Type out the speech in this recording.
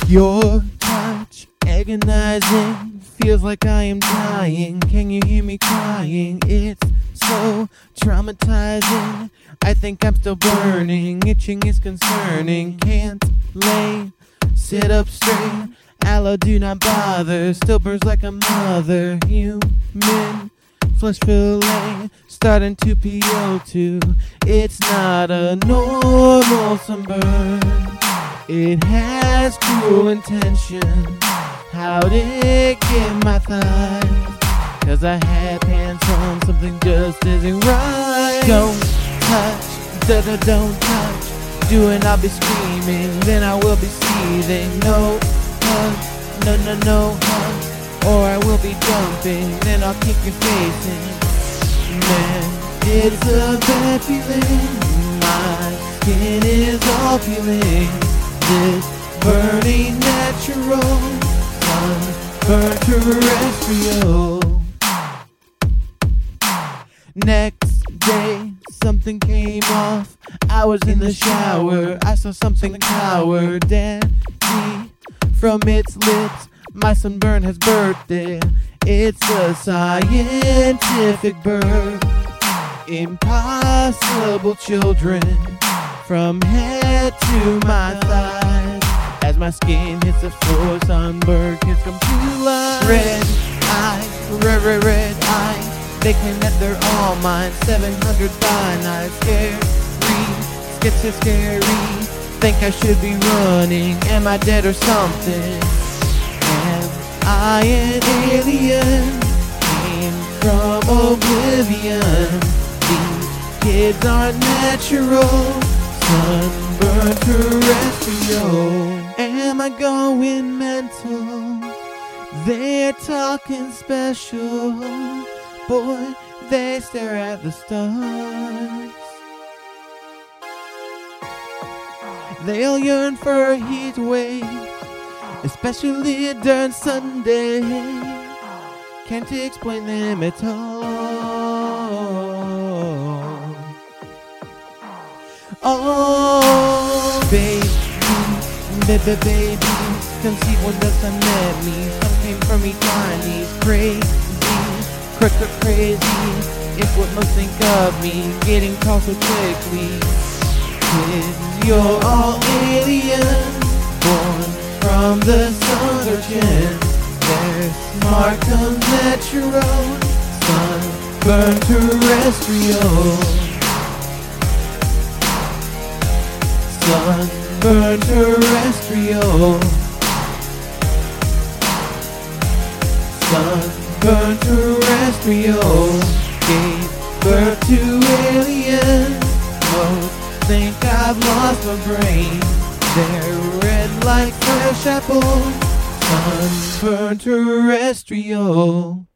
Your touch, agonizing, feels like I am dying. Can you hear me crying? It's so traumatizing. I think I'm still burning. Itching is concerning. Can't lay, sit up straight. Aloe, do not bother. Still burns like a mother. Human flesh fillet, starting to PO2. It's not a normal sunburn. It has cruel intention. How did it get my thighs? 'Cause I had pants on, something just isn't right. Don't touch, don't touch. Doing, I'll be screaming, then I will be seething. No hug, no hug, or I will be jumping, then I'll kick your face in. Man, it's a bad feeling. My skin is all peeling. This burning natural sunburn terrestrial. Next day, something came off. I was in the shower. I saw something cower. Daddy, from its lips, my sunburn has birthed it. It's a scientific birth. Impossible children, from head to my thighs. As my skin hits the floor, sunburn kids come to life. Red eye, red eye. They claim that they're all mine. 700 by night, scary. Think I should be running. Am I dead or something? Am I an alien? Came from oblivion. These kids aren't natural. Sunburn terrestrial. Am I going mental? They're talking special. Boy, they stare at the stars. They'll yearn for a heat wave, especially during Sunday. Can't explain them at all. Oh, babies, conceived when the sun met me. Some came from eternities, crazy. It's what most think of me, getting tall so quickly. Kid, you're all alien, born from the sun's origin. They're smart, comes natural, sunburn terrestrial. Sunburn terrestrial. Sunburn terrestrial. Gave birth to aliens. Most think I've lost my brain. They're red like fresh apples. Sunburn terrestrial.